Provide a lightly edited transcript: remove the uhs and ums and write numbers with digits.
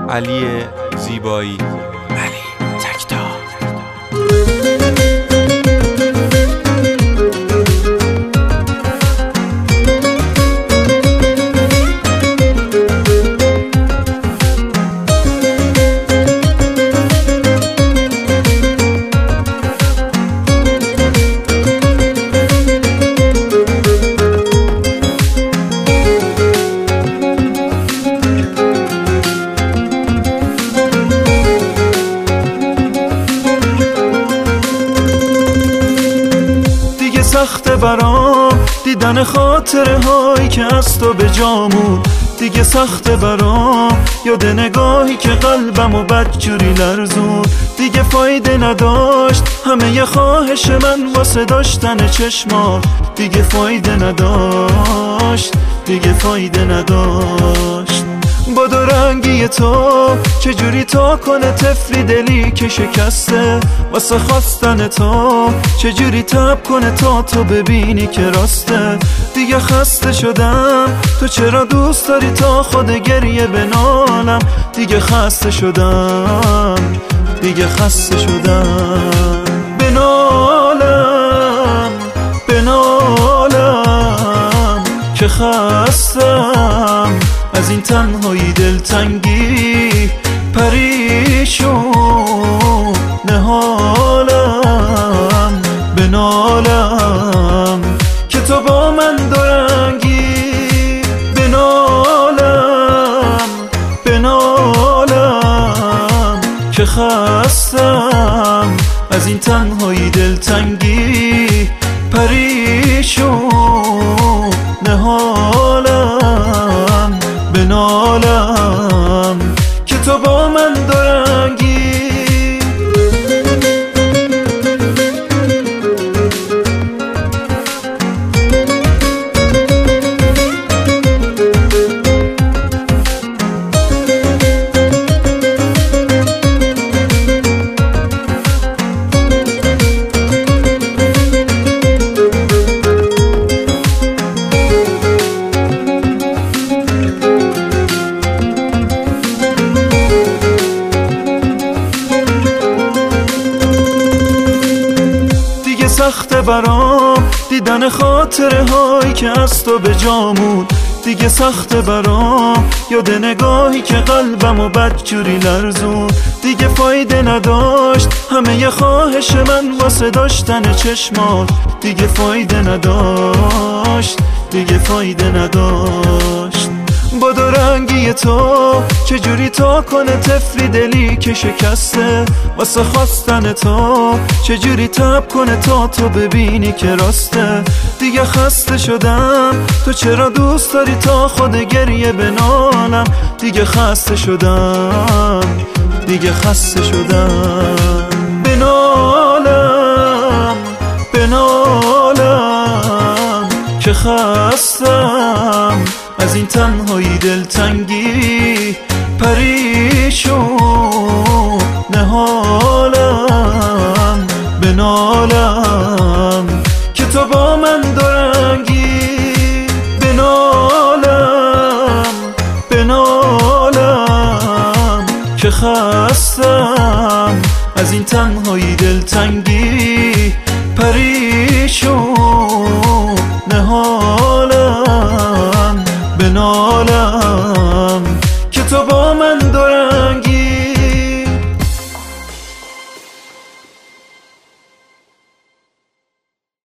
علی زیبایی، علی تکتا. سخته برام دیدن خاطره هایی که از تو به جامون، دیگه سخته برام یاد نگاهی که قلبم و بدجوری لرزون. دیگه فایده نداشت همه ی خواهش من واسه داشتن چشمات، دیگه فایده نداشت، دیگه فایده نداشت. با دو رنگی تو چجوری تا کنه طفلی دلی که شکسته واسه خواستن تو، چجوری تب کنه تا تو ببینی که راسته. دیگه خسته شدم، تو چرا دوست داری تا خود گریه بنالم. دیگه خسته شدم، دیگه خسته شدم. بنالم بنالم که خستم از این تنهایی دلتنگی، پریشون نهالم. بنالم که تو با من دورنگی، بنالم بنالم که خستم از این تنهایی دلتنگی، پریشون نهالم. بنالم که تو با من دورنگی. سخته برام دیدن خاطره هایی که از تو به جامون، دیگه سخته برام یاد نگاهی که قلبم و بدجوری لرزون. دیگه فایده نداشت همه ی خواهش من واسه داشتن چشمات، دیگه فایده نداشت، دیگه فایده نداشت. با دو رنگی تو چجوری تا کنه طفلی دلی که شکسته واسه خواستن تو، چجوری تب کنه تا تو ببینی که راسته. دیگه خسته شدم، تو چرا دوست داری تا خود گریه بنالم. دیگه خسته شدم، دیگه خسته شدم. بنالم بنالم که خستم از این تنهایی دلتنگی، پریشون نهالم. بنالم که تو با من دورنگی، بنالم بنالم که خستم از این تنهایی دلتنگی، پریشون نهالم. بنالم که تو با من دورنگی.